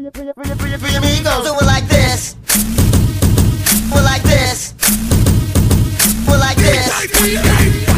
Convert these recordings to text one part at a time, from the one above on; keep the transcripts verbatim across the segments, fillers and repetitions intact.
amigos. Do it like this. We're like this. We're like this.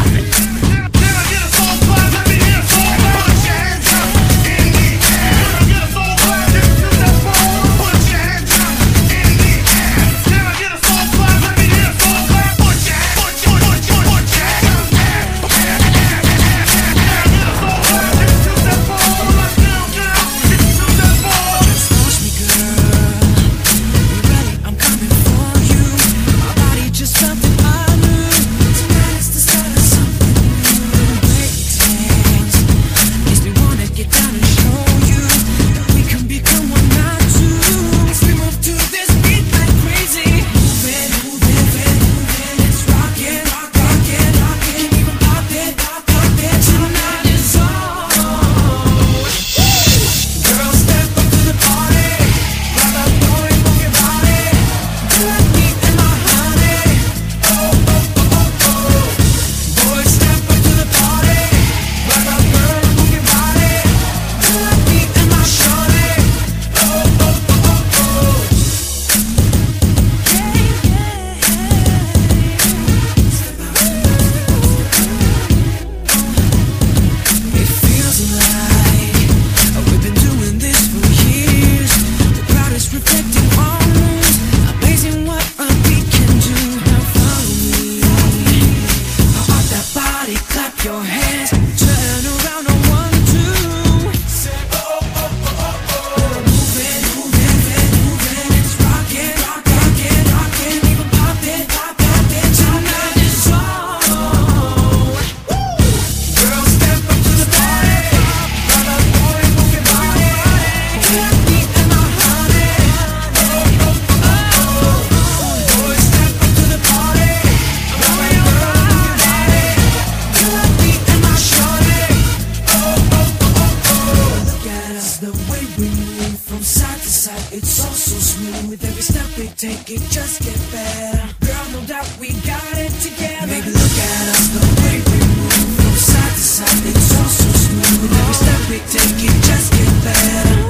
Your hands, turn around on one, two. Say, oh, oh, oh, oh, oh. Moving, moving, moving, it's rocking, rocking, rocking, even popping, popping. Tonight is on. Girl, step up to the party. Brother, boy, move your body. Get me and my honey. Oh, oh, oh, oh. Boy, step up to the party. Brother, girl, move your body. The way we move from side to side, it's so, so smooth. With every step we take, it just get better. Girl, no doubt we got it together. Baby, look at us, the way we move from side to side, it's so, so smooth. With every step we take, it just get better.